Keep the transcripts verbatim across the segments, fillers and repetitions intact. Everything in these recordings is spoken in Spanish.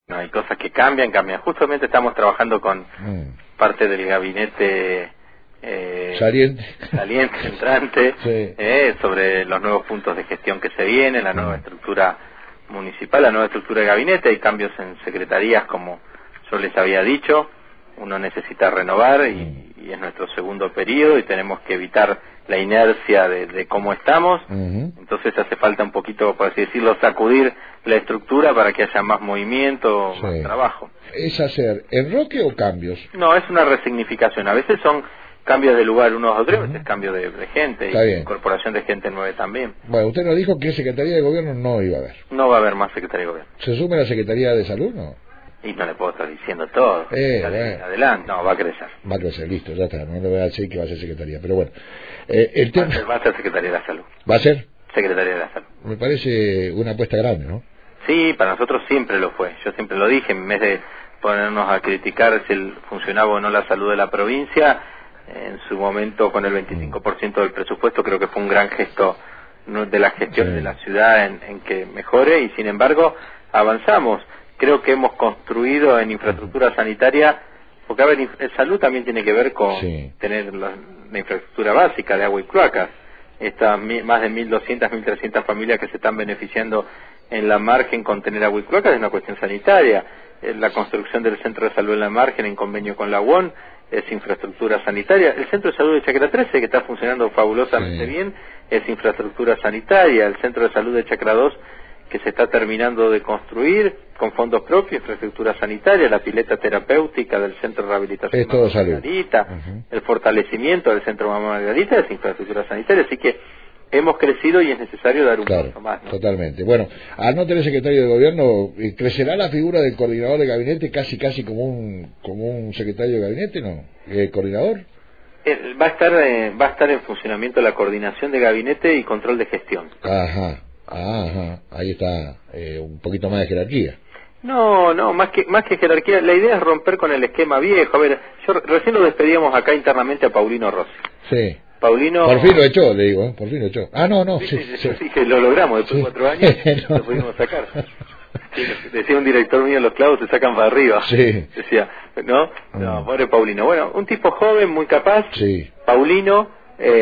No, hay cosas que cambian, cambian. Justamente estamos trabajando con Mm. parte del gabinete eh, Saliente. saliente, entrante, Sí. eh, sobre los nuevos puntos de gestión que se vienen, la nueva Mm. estructura municipal, la nueva estructura de gabinete. Hay cambios en secretarías, como yo les había dicho. Uno necesita renovar y, Mm. y es nuestro segundo periodo y tenemos que evitar la inercia de, de cómo estamos. Uh-huh. Entonces hace falta un poquito, por así decirlo, sacudir la estructura para que haya más movimiento, Sí. más trabajo. ¿Es hacer enroque o cambios? No, es una resignificación. A veces son cambios de lugar unos a otros, a Uh-huh. veces cambio de, de gente, Está y bien. incorporación de gente nueva también. Bueno, usted nos dijo que Secretaría de Gobierno no iba a haber. No va a haber más Secretaría de Gobierno. ¿Se sume la Secretaría de Salud? No. Y no le puedo estar diciendo todo. Eh, Dale, bueno. adelante, no, va a crecer. Va a crecer, listo, ya está. No le voy a decir que va a ser Secretaría, pero bueno. Eh, el Va tema... a ser, va a ser Secretaría de la Salud. ¿Va a ser? Secretaría de la Salud. Me parece una apuesta grande, ¿no? Sí, para nosotros siempre lo fue. Yo siempre lo dije, en vez de ponernos a criticar si el funcionaba o no la salud de la provincia, en su momento con el veinticinco por ciento del presupuesto creo que fue un gran gesto no, de la gestión Sí. de la ciudad en, en que mejore, y sin embargo avanzamos. Creo que hemos construido en infraestructura sanitaria, porque a ver, inf- salud también tiene que ver con Sí. tener la, la infraestructura básica de agua y cloacas. Estas mi- más de mil doscientas, mil trescientas familias que se están beneficiando en la margen con tener agua y cloacas es una cuestión sanitaria. Eh, La construcción del centro de salud en la margen en convenio con la U O N es infraestructura sanitaria. El centro de salud de Chacra trece, que está funcionando fabulosamente Sí. bien, es infraestructura sanitaria. El centro de salud de Chacra dos, que se está terminando de construir con fondos propios, infraestructura sanitaria, la pileta terapéutica del centro de rehabilitación Es todo Mamá salud. Margarita, Uh-huh. el fortalecimiento del centro Mamá Margarita es infraestructura sanitaria, así que hemos crecido y es necesario dar un Claro, paso más, ¿no? totalmente. Bueno, al no tener secretario de Gobierno, eh, ¿crecerá la figura del coordinador de gabinete casi casi como un como un secretario de gabinete, no? ¿El coordinador? Eh, Va a estar eh, va a estar en funcionamiento la coordinación de gabinete y control de gestión. Ajá, ajá, ahí está eh, un poquito más de jerarquía. No, no, más que más que jerarquía, la idea es romper con el esquema viejo. A ver, yo re- recién lo despedíamos acá internamente a Paulino Rossi. Sí. Paulino... Por fin lo echó, le digo, ¿eh? Por fin lo echó. Ah, no, no, Sí, sí, sí, sí. sí, sí, que lo logramos después de Sí. cuatro años, No. lo pudimos sacar. Sí, decía un director mío, los clavos se sacan para arriba. Sí. Decía, ¿no? No, Mm. pobre Paulino. Bueno, un tipo joven, muy capaz, Sí. Paulino,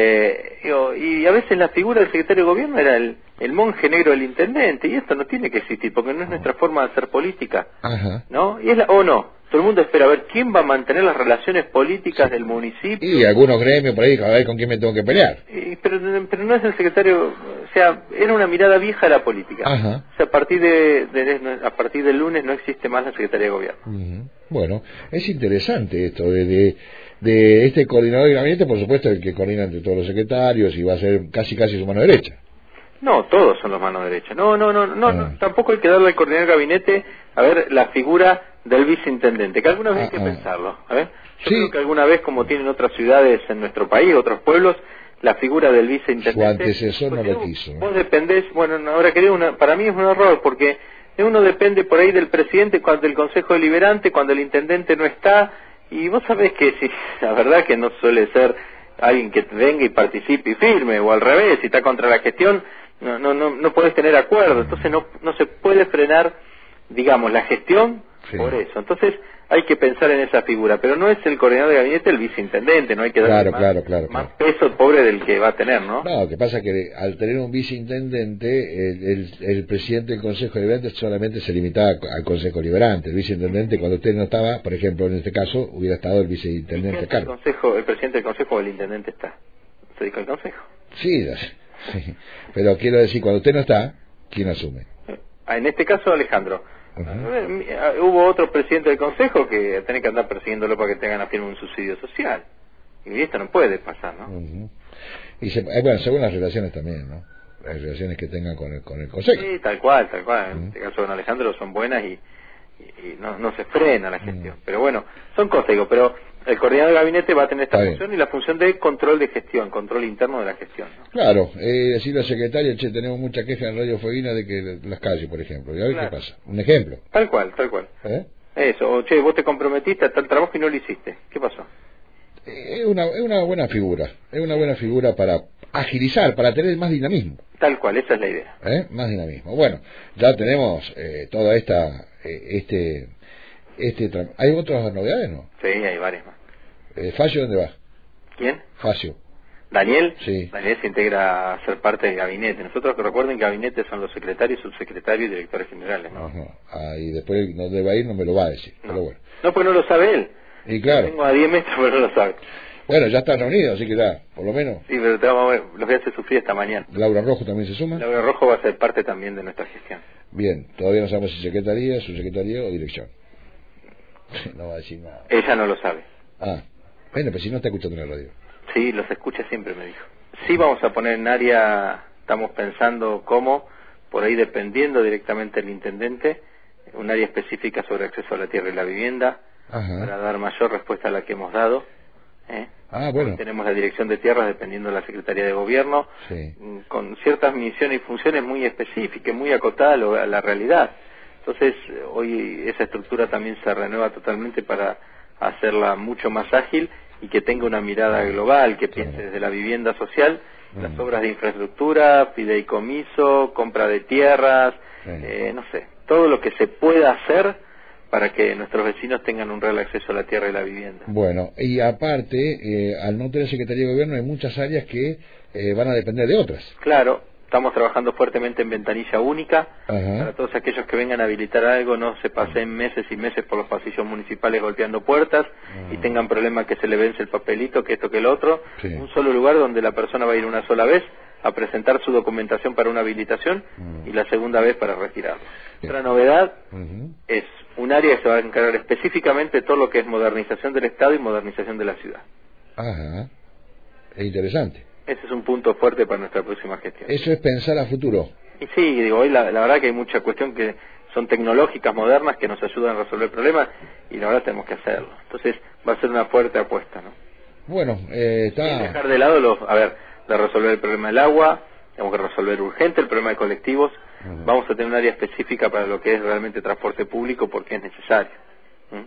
eh, digo, y a veces la figura del secretario de gobierno era el, el monje negro del intendente, y esto no tiene que existir, porque no es nuestra forma de hacer política, Ajá. ¿no? Y es la, o no, todo el mundo espera a ver quién va a mantener las relaciones políticas del municipio. Y algunos gremios por ahí, a ver con quién me tengo que pelear. Y- pero, pero no es el secretario, o sea, era una mirada vieja de la política. Ajá. O sea, a partir de, de- a partir del lunes no existe más la Secretaría de Gobierno. Ujú. Bueno, es interesante esto de, de, de este coordinador de gabinete, por supuesto, el que coordina entre todos los secretarios y va a ser casi casi su mano derecha. No, todos son los manos derechas. No, no, no, no, Ah. no, tampoco hay que darle al coordinador de gabinete, a ver, la figura del viceintendente, que alguna vez hay que Ah, ah. pensarlo. A ver, yo Sí. creo que alguna vez, como tienen otras ciudades en nuestro país, otros pueblos, la figura del viceintendente... Su antecesor no porque lo vos- quiso, ¿no? Vos dependés, bueno, no, ahora quería una, para mí es un error, porque uno depende por ahí del presidente, cuando del Consejo Deliberante, cuando el intendente no está, y vos sabés que si, la verdad que no suele ser alguien que venga y participe y firme, o al revés, si está contra la gestión, no no no, no podés tener acuerdo, entonces no no se puede frenar, digamos, la gestión Sí. por eso. Entonces hay que pensar en esa figura, pero no es el coordinador de gabinete el viceintendente, no hay que darle Claro, más, claro, claro, más claro. peso pobre del que va a tener, ¿no? No, lo que pasa es que al tener un viceintendente, el, el, el presidente del Consejo Deliberante solamente se limitaba al Consejo Deliberante. El viceintendente, cuando usted no estaba, por ejemplo, en este caso, hubiera estado el ¿Y viceintendente a quién es el cargo. consejo, el presidente del consejo o el intendente está? ¿Se dedica al consejo? Sí, sí, pero quiero decir, cuando usted no está, ¿quién asume? Ah, en este caso Alejandro. Ujú. A ver, mi- ah, hubo otro presidente del consejo que tiene que andar persiguiéndolo para que tengan a firme un subsidio social. Y esto no puede pasar, ¿no? Ujú. Y se, eh, bueno, según las relaciones también, ¿no? Las relaciones que tengan con el, con el Consejo. Sí, tal cual, tal cual. En Ujú. este caso con Alejandro son buenas y, y- y no, no se frena la gestión. Ujú. Pero bueno, son cosas, digo, pero el coordinador de gabinete va a tener esta Está bien. función y la función de control de gestión, control interno de la gestión, ¿no? Claro, eh, decirle al secretario, che, tenemos mucha queja en Radio Fueguina de que las calles, por ejemplo, y a ver Claro. qué pasa. Un ejemplo. Tal cual, tal cual. ¿Eh? Eso, o che, vos te comprometiste a tal trabajo y no lo hiciste. ¿Qué pasó? Es una, es una buena figura, es una buena figura para agilizar, para tener más dinamismo. Tal cual, esa es la idea. ¿Eh? Más dinamismo. Bueno, ya tenemos eh, toda esta, eh, este, este, tra- ¿hay otras novedades, no? Sí, hay varias más. Eh, ¿Facio dónde va? ¿Quién? Facio. Daniel. Sí. Daniel se integra a ser parte del gabinete. Nosotros que recuerden, gabinete son los secretarios, subsecretarios y directores generales, ¿no? Ajá. Ah, y después no debe ir, no me lo va a decir, No, pero bueno. no pues no lo sabe él. Y claro. Lo tengo a diez metros, pero no lo sabe. Bueno, ya están reunidos, así que ya, por lo menos. Sí, pero te vamos a ver, los voy a hacer sufrir esta mañana. Laura Rojo también se suma. Laura Rojo va a ser parte también de nuestra gestión. Bien, todavía no sabemos si secretaría, subsecretaría o dirección. No va a decir nada. Ella no lo sabe. Ah, bueno, pero si no está escuchando en la radio. Sí, los escucha siempre, me dijo. Sí, vamos a poner en área, estamos pensando cómo, por ahí dependiendo directamente del intendente, un área específica sobre acceso a la tierra y la vivienda, Ajá. para dar mayor respuesta a la que hemos dado. ¿eh? Ah, bueno. Tenemos la dirección de tierras dependiendo de la Secretaría de Gobierno, Sí. con ciertas misiones y funciones muy específicas, muy acotadas a, lo- a la realidad. Entonces, hoy esa estructura también se renueva totalmente para hacerla mucho más ágil y que tenga una mirada global, que piense Claro. desde la vivienda social, Mm. las obras de infraestructura, fideicomiso, compra de tierras, Sí. eh, no sé, todo lo que se pueda hacer para que nuestros vecinos tengan un real acceso a la tierra y la vivienda. Bueno, y aparte, eh, al no tener Secretaría de Gobierno, hay muchas áreas que eh, van a depender de otras. Claro, estamos trabajando fuertemente en ventanilla única, Ajá. para todos aquellos que vengan a habilitar algo, no se pasen meses y meses por los pasillos municipales golpeando puertas y Ah. tengan problemas que se le vence el papelito, que esto, que lo otro. Sí. Un solo lugar donde la persona va a ir una sola vez a presentar su documentación para una habilitación Mm. y la segunda vez para retirarlo. Bien. Otra novedad Ujú. es un área que se va a encargar específicamente de todo lo que es modernización del Estado y modernización de la ciudad. Ajá. Es interesante. Ese es un punto fuerte para nuestra próxima gestión. Eso es pensar a futuro. Y sí, digo, hoy la, la verdad que hay mucha cuestión que son tecnológicas, modernas, que nos ayudan a resolver problemas y la verdad tenemos que hacerlo. Entonces va a ser una fuerte apuesta, ¿no? Bueno, eh, Sin está... dejar de lado, los, a ver, de resolver el problema del agua, tenemos que resolver urgente el problema de colectivos, Ujú. vamos a tener un área específica para lo que es realmente transporte público porque es necesario. ¿Mm?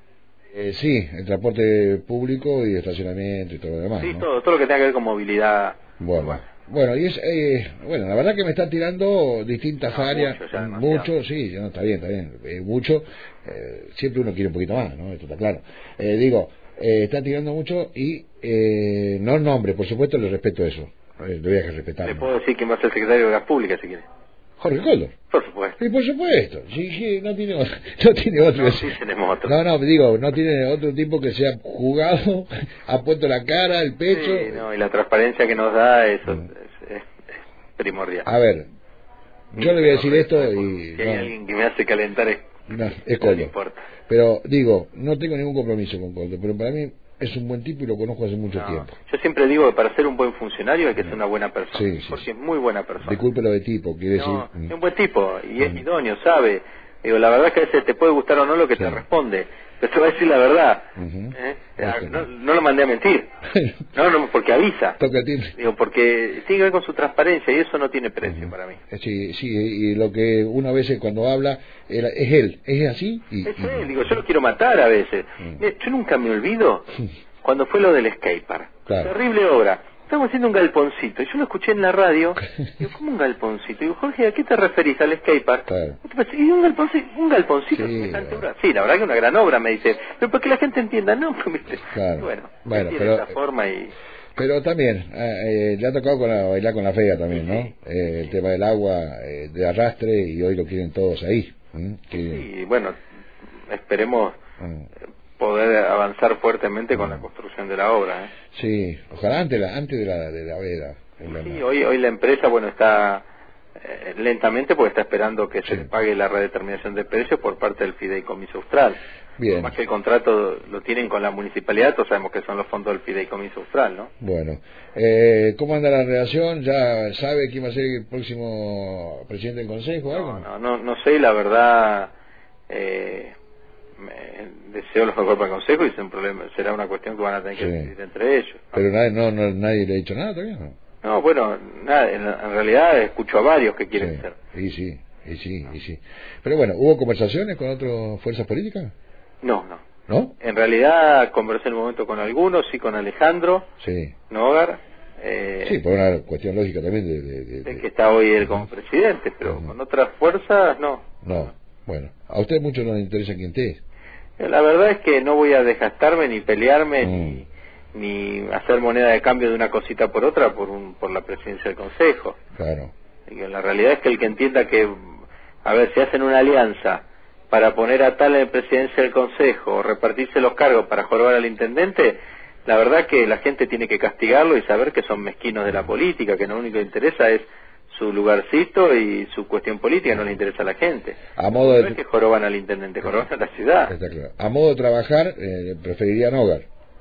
Eh, sí, el transporte público y estacionamiento y todo lo demás, Sí, ¿no? todo, todo lo que tenga que ver con movilidad. Bueno, urbana. bueno, y es, eh, bueno, la verdad que me están tirando distintas No, áreas, mucho ya, demasiado. mucho, sí, no, está bien, está bien, eh, mucho, eh, siempre uno quiere un poquito más, ¿no? Esto está claro. Eh, digo, eh, está tirando mucho y eh, no nombre, por supuesto, le respeto eso, eh, lo voy a respetar. Le ¿no? puedo decir quién va a ser el secretario de Gas Pública si quiere. Jorge Cóldor. Por supuesto. Y por supuesto, sí, sí, no tiene otro, no tiene otro. No, sí tenemos otro. No, no, digo, no tiene otro tipo que sea jugado, ha puesto la cara, el pecho. Sí, no, y la transparencia que nos da eso Mm. es, es- es primordial. A ver, yo le voy a decir esto y Si hay no, alguien que me hace calentar es, no, es no le Cóldor. importa. Pero digo, no tengo ningún compromiso con Cóldor, pero para mí es un buen tipo y lo conozco hace mucho No, tiempo. yo siempre digo que para ser un buen funcionario hay que ser una buena persona, Sí, sí, porque sí. es muy buena persona. Disculpe lo de tipo, quiere No, decir... es un buen tipo y es Mm. idóneo, sabe. Digo, la verdad es que a veces te puede gustar o no lo que Sí. te responde, pero te va a decir la verdad. Ujú. ¿eh? Ok. No, no lo mandé a mentir. No, no, porque avisa. Toca a timbre. Digo, porque tiene que ver con su transparencia y eso no tiene precio para mí. Eh, Sí, sí, y lo que una vez cuando habla era- es él, es así y, Es y- él, digo, yo lo quiero matar a veces. Mm. Mire, yo nunca me olvido cuando fue lo del skatepark. Claro. Terrible obra. Estamos haciendo un galponcito y yo lo escuché en la radio. Digo, ¿cómo un galponcito? Digo, Jorge, ¿a qué te referís al skatepark? Claro. ¿Qué te parece? ¿Y un galponcito? ¿Un galponcito? Sí, semejante bueno. obra? Sí, la verdad que una gran obra, me dice. Pero para que la gente entienda, no, pues, ¿viste? Claro. Y bueno, Bueno, tiene pero- esa forma y... Pero también, eh, eh, le ha tocado con la, bailar con la fea también, ¿no? Sí. Eh, el tema del agua, eh, de arrastre, y hoy lo quieren todos ahí. ¿m? Que- Y bueno, esperemos mm, poder avanzar fuertemente con la construcción de la obra, ¿eh? sí, ojalá antes, la, antes de la de la vera. Sí, hoy, hoy la empresa, bueno, está eh, lentamente porque está esperando que Sí. se le pague la redeterminación de precios por parte del Fideicomiso Austral. Bien. Más que el contrato lo tienen con la municipalidad, todos sabemos que son los fondos del Fideicomiso Austral, ¿no? Bueno, eh, ¿cómo anda la relación? ¿Ya sabe quién va a ser el próximo presidente del consejo o algo? No, no, no, no sé, la verdad, eh, me deseo lo mejor para el consejo y es un problema, será una cuestión que van a tener que Sí. decidir entre ellos, ¿no? Pero nadie, no, no, nadie le ha dicho nada todavía, ¿no? No, bueno, nada, en, en realidad escucho a varios que quieren Sí, ser. y sí, y sí, y sí. Pero bueno, ¿hubo conversaciones con otras fuerzas políticas? No, no. ¿No? En realidad conversé en un momento con algunos, sí con Alejandro Sí. Nogar, Eh, sí, por una cuestión lógica también de... de, de, de que está hoy él como presidente, pero uh-huh. con otras fuerzas no. No, bueno, a usted mucho no le interesa quién esté. La verdad es que no voy a desgastarme ni pelearme mm. ni, ni hacer moneda de cambio de una cosita por otra por un, por la presidencia del Consejo. Claro. Y que la realidad es que el que entienda que, a ver, si hacen una alianza para poner a tal en presidencia del Consejo o repartirse los cargos para jorobar al intendente, la verdad que la gente tiene que castigarlo y saber que son mezquinos de la política, que lo único que interesa es su lugarcito y su cuestión política, no le interesa a la gente. A modo no de... es que joroban al intendente, joroban a la ciudad. Está claro. A modo de trabajar, eh, preferiría Nogar.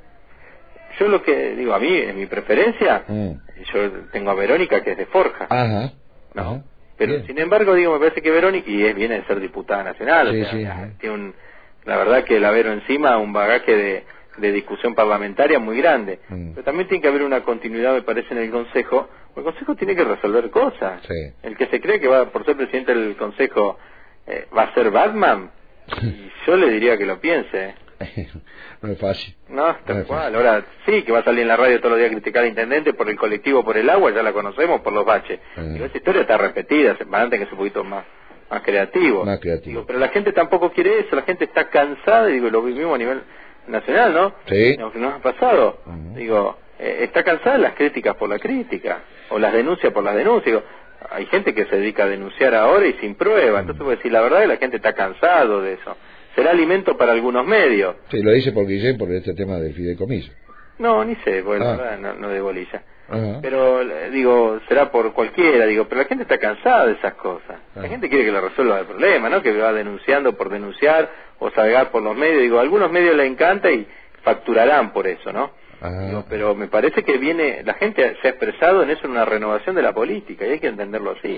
Yo lo que digo, a mí, en mi preferencia, mm. yo tengo a Verónica, que es de Forja. Ajá. ¿no? Ajá. Pero Bien. sin embargo, digo, me parece que Verónica, y es, viene de ser diputada nacional, sí, o sea, sí, tiene un, la verdad que la Vero encima, un bagaje de, de discusión parlamentaria muy grande. Mm. Pero también tiene que haber una continuidad, me parece, en el Consejo. El Consejo tiene que resolver cosas. Sí. El que se cree que va por ser presidente del Consejo eh, va a ser Batman, y yo le diría que lo piense. No es fácil. No, tal no cual. Ahora sí, que va a salir en la radio todos los días a criticar al intendente por el colectivo, por el agua, ya la conocemos, por los baches. Mm. Digo, esa historia está repetida, van a tener que ser un poquito más, más creativo. Más creativo. Digo, pero la gente tampoco quiere eso, la gente está cansada, y digo, lo vivimos a nivel nacional, ¿no? Sí. Aunque no ha pasado. Uh-huh. Digo, eh, está cansada de las críticas por la crítica, o las denuncias por las denuncias. Digo, hay gente que se dedica a denunciar ahora y sin prueba, uh-huh. entonces voy a decir, la verdad es que la gente está cansado de eso. Será alimento para algunos medios. Sí, lo dice por Guillén por este tema del fideicomiso. No, ni sé, porque ah. la verdad no, no de bolilla. Uh-huh. Pero, digo, será por cualquiera, digo, pero la gente está cansada de esas cosas. Uh-huh. La gente quiere que le resuelva el problema, ¿no? Que va denunciando por denunciar o salgar por los medios. Digo, a algunos medios les encanta y facturarán por eso, ¿no? Uh-huh. Digo, pero me parece que viene, la gente se ha expresado en eso, en una renovación de la política, y hay que entenderlo así.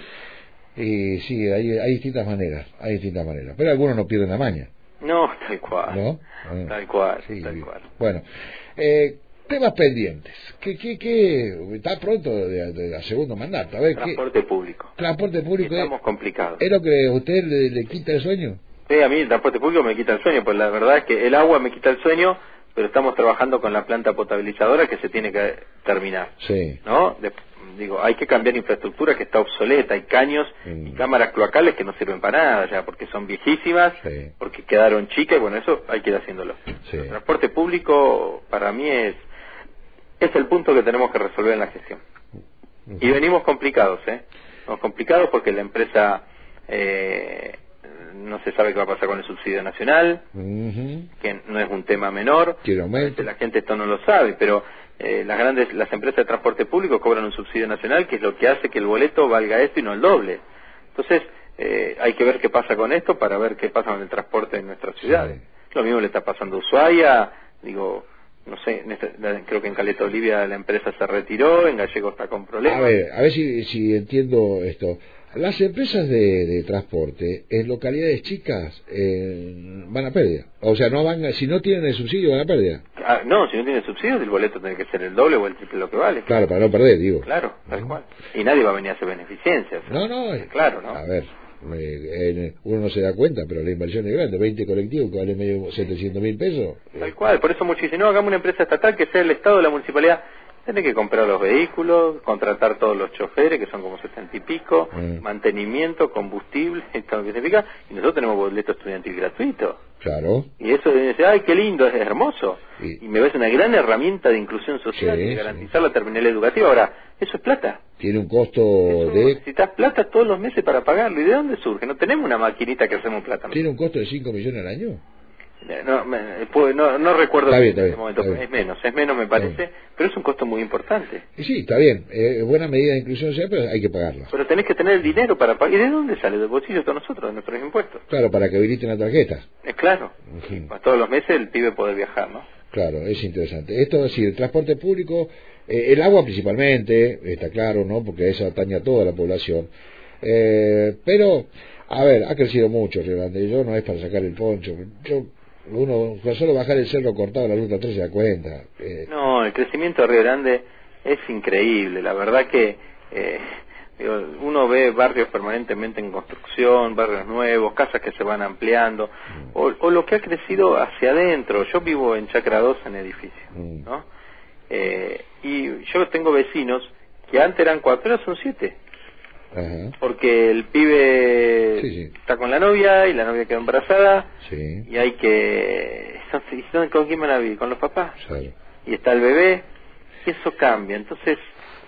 Y sí, hay, hay distintas maneras, hay distintas maneras. Pero algunos no pierden la maña. No, tal cual. ¿No? Ah, tal cual, sí, tal cual. Bueno, eh, temas pendientes. ¿Qué, qué, qué? Está pronto de, de, de segundo mandato. A ver, transporte ¿qué? público. Transporte público. Estamos es, complicados. ¿Es lo que a usted le, le quita el sueño? Sí, a mí el transporte público me quita el sueño, pues la verdad es que el agua me quita el sueño, pero estamos trabajando con la planta potabilizadora que se tiene que terminar. Sí. ¿No? De, digo, hay que cambiar infraestructura que está obsoleta, hay caños mm. y cámaras cloacales que no sirven para nada ya, porque son viejísimas, sí. porque quedaron chicas, y bueno, eso hay que ir haciéndolo. Sí. El transporte público para mí es es el punto que tenemos que resolver en la gestión. Uh-huh. Y venimos complicados, ¿eh? Venimos complicados porque la empresa eh, no se sabe qué va a pasar con el subsidio nacional, uh-huh. que no es un tema menor. La gente esto no lo sabe, pero eh, las grandes, las empresas de transporte público cobran un subsidio nacional, que es lo que hace que el boleto valga esto y no el doble. Entonces, eh, hay que ver qué pasa con esto para ver qué pasa con el transporte en nuestras ciudades. Sí. Lo mismo le está pasando a Ushuaia, digo, no sé, en esta, creo que en Caleta Olivia la empresa se retiró, en Gallego está con problemas. A ver, a ver si, si entiendo esto. Las empresas de, de transporte en localidades chicas eh, van a pérdida. O sea, no van a, si no tienen el subsidio van a pérdida. Ah, no, si no tienen subsidio el boleto tiene que ser el doble o el triple lo que vale. Claro, para no perder, digo. Claro, tal uh-huh. cual. Y nadie va a venir a hacer beneficencia. O sea, no, no. Eh, claro, ¿no? A ver, eh, uno no se da cuenta, pero la inversión es grande. veinte colectivos que valen medio setecientos mil pesos. Tal cual, por eso muchísimo. No, hagamos una empresa estatal que sea el Estado, la municipalidad. Tiene que comprar los vehículos, contratar todos los choferes, que son como setenta y pico, mm. mantenimiento, combustible, esto que significa, y nosotros tenemos boleto estudiantil gratuito. Claro. Y eso dice, ay, qué lindo, es hermoso. Sí. Y me parece una gran herramienta de inclusión social, sí, y de garantizar sí. la terminal educativa. Ahora, eso es plata. Tiene un costo eso, de... Necesitas plata todos los meses para pagarlo. ¿Y de dónde surge? No tenemos una maquinita que hacemos plata. ¿No? ¿Tiene un costo de cinco millones al año? No, me, no, no recuerdo está bien, en está este momento, bien. es menos, es menos me parece, pero es un costo muy importante. Y sí, está bien, es eh, buena medida de inclusión social, pero hay que pagarla. Pero tenés que tener el dinero para pagar. ¿Y de dónde sale? Del bolsillo de todos nosotros, de nuestros impuestos. Claro, para que habiliten la tarjeta. Es claro, sí. Para todos los meses el pibe poder viajar, ¿no? Claro, es interesante. Esto es decir, el transporte público, eh, el agua principalmente, está claro, ¿no? Porque eso atañe a toda la población. Eh, pero, a ver, ha crecido mucho Río Grande. Yo no es para sacar el poncho. Yo... Uno, solo bajar el cerro cortado de la ruta tres se da cuenta. Eh. No, el crecimiento de Río Grande es increíble. La verdad que eh, digo, uno ve barrios permanentemente en construcción, barrios nuevos, casas que se van ampliando, mm. o, o lo que ha crecido hacia adentro. Yo vivo en Chacra dos en edificio, mm. ¿no? Eh, y yo tengo vecinos que antes eran cuatro, ahora son siete. Ajá. Porque el pibe sí, sí. está con la novia y la novia quedó embarazada, sí. y hay que... ¿Con quién van a vivir? ¿Con los papás? Claro. Y está el bebé, y eso cambia. Entonces,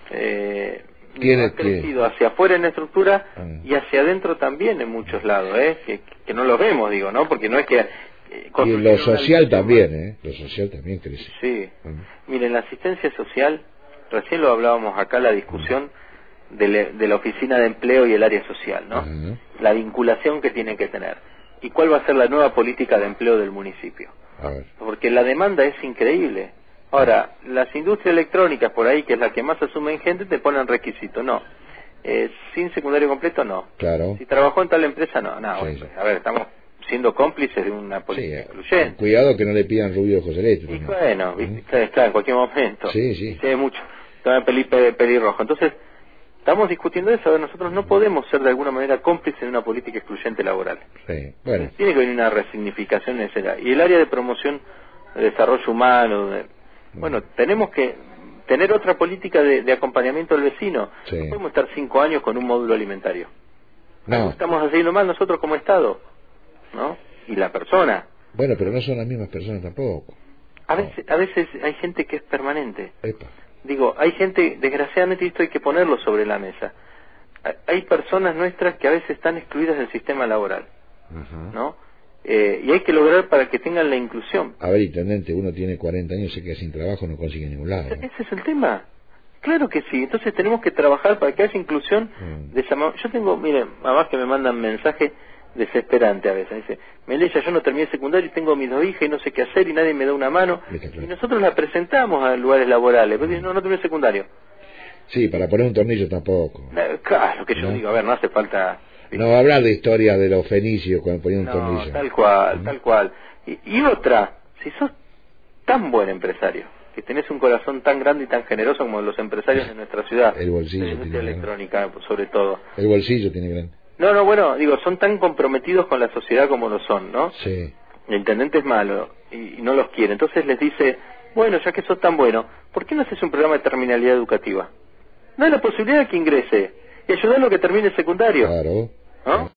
eh, ha crecido hacia afuera en la estructura ah. y hacia adentro también en muchos lados, ¿eh? que, que no los vemos, digo, ¿no? Porque no es que... Eh, y lo social también, ¿eh? Lo social también crece. Sí. Uh-huh. Miren, la asistencia social, recién lo hablábamos acá, la discusión... Uh-huh. De, le, de la oficina de empleo y el área social, ¿no? Uh-huh. La vinculación que tienen que tener. ¿Y cuál va a ser la nueva política de empleo del municipio? A ver. Porque la demanda es increíble. Ahora, uh-huh. las industrias electrónicas por ahí, que es la que más asumen gente, te ponen requisito. No. Eh, sin secundario completo, no. Claro. Si trabajó en tal empresa, no. No, sí, bueno, sí. A ver, estamos siendo cómplices de una política sí, incluyente. Cuidado que no le pidan rubio de ojos eléctricos. Y bueno, uh-huh. ¿viste? Claro, en cualquier momento. Sí, sí. Se ve mucho. También peli, pelirrojo. Entonces... Estamos discutiendo eso, a ver, nosotros no podemos ser de alguna manera cómplices de una política excluyente laboral. Sí, bueno. Tiene que venir una resignificación en ese área. Y el área de promoción de desarrollo humano, de, bueno, tenemos que tener otra política de, de acompañamiento al vecino. Sí. No podemos estar cinco años con un módulo alimentario. No. Estamos haciendo mal nosotros como Estado, ¿no? Y la persona. Bueno, pero no son las mismas personas tampoco. A veces, a veces hay gente que es permanente. Epa. Digo, hay gente, desgraciadamente esto hay que ponerlo sobre la mesa. Hay personas nuestras que a veces están excluidas del sistema laboral, uh-huh. ¿no? Eh, y hay que lograr para que tengan la inclusión. A ver, intendente, uno tiene cuarenta años, se queda sin trabajo, no consigue ningún lado, ¿no? Ese es el tema. Claro que sí. Entonces tenemos que trabajar para que haya inclusión. Uh-huh. De esa manera. Yo tengo, miren, mamás que me mandan mensajes desesperante a veces. Dice, Melella, yo no terminé secundario y tengo mis dos hijas y no sé qué hacer y nadie me da una mano. Claro. Y nosotros la presentamos a lugares laborales. Pero dicen, no, no terminé secundario. Sí, para poner un tornillo tampoco. Claro, que yo ¿no? digo, a ver, no hace falta... No hablar de historia de los fenicios cuando ponían un no, tornillo. tal cual, ¿Mm? tal cual. Y, y otra, si sos tan buen empresario, que tenés un corazón tan grande y tan generoso como los empresarios de nuestra ciudad, el bolsillo de la industria tiene electrónica, grande. Sobre todo. El bolsillo tiene grande. No, no, bueno, digo, son tan comprometidos con la sociedad como lo son, ¿no? Sí. El intendente es malo y, y no los quiere. Entonces les dice, bueno, ya que sos tan bueno, ¿por qué no haces un programa de terminalidad educativa? Da la posibilidad de que ingrese y ayudarlo a que termine el secundario. Claro. ¿No?